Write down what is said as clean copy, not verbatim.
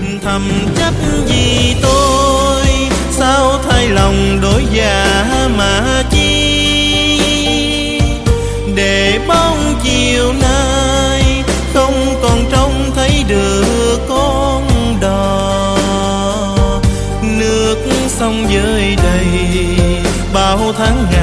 thầm trách vì tôi sao thay lòng đổi dạ mà chi, để bóng chiều nay không còn trông thấy được con đò. Nước sông dơi đầy bao tháng ngày